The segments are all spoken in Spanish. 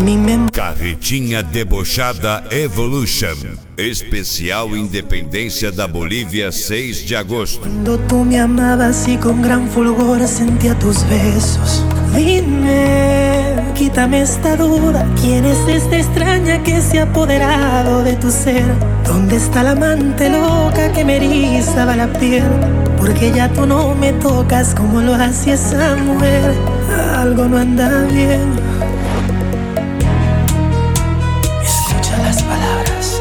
mi mente. Carretinha Debochada Evolution. Especial Independência da Bolívia, 6 de agosto. Cuando tú me amabas y con gran fulgor sentía tus besos. Dime, quítame esta duda. ¿Quién es esta extraña que se ha apoderado de tu ser? ¿Dónde está la amante loca que me erizaba la piel? Porque ya tú no me tocas como lo hacía esa mujer. Algo no anda bien. Escucha las palabras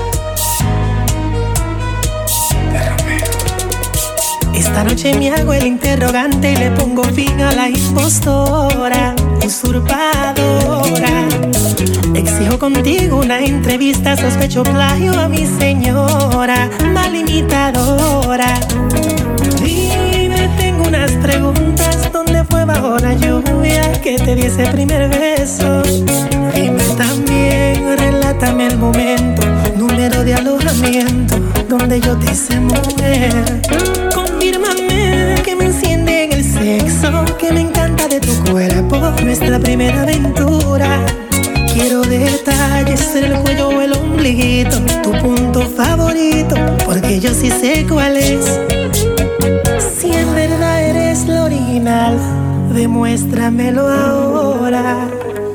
de Romeo. Esta noche me hago el interrogante y le pongo fin a la impostora, usurpadora. Exijo contigo una entrevista, sospecho plagio a mi señora, mal imitadora. Dime, tengo unas preguntas. ¿Dónde fue bajo la lluvia que te di ese primer beso? Dime también, relátame el momento, número de alojamiento donde yo te hice mujer. Confírmame que me enciende en el sexo, que me encanta de tu cuerpo, nuestra primera aventura. Quiero detalles en el cuello o el ombliguito, tu punto favorito, porque yo sí sé cuál es. Si en verdad eres lo original, demuéstramelo ahora.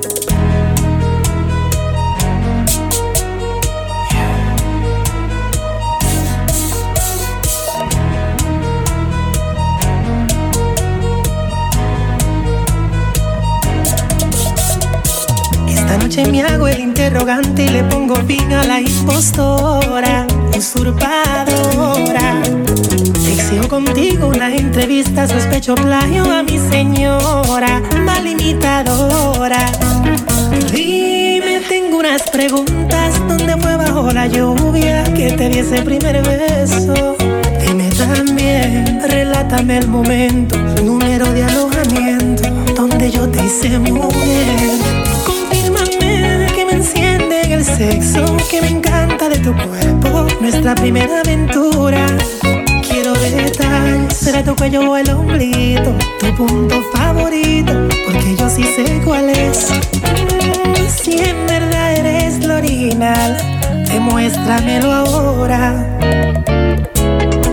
Esta noche me hago el interrogante y le pongo fin a la impostora, usurpadora. Exijo contigo una entrevista, sospecho plagio a mi señora, mal imitadora. Dime, tengo unas preguntas. ¿Dónde fue bajo la lluvia que te di ese primer beso? Dime también, relátame el momento, número de alojamiento donde yo te hice mujer. Confírmame que me enciende en el sexo, que me encanta de tu cuerpo, nuestra primera aventura. Quiero detalles, será tu cuello o el ombliguito, tu punto favorito, porque yo sí sé cuál es. Si en verdad eres lo original, demuéstramelo ahora.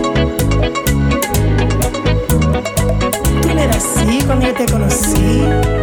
Tú no eras así cuando yo te conocí.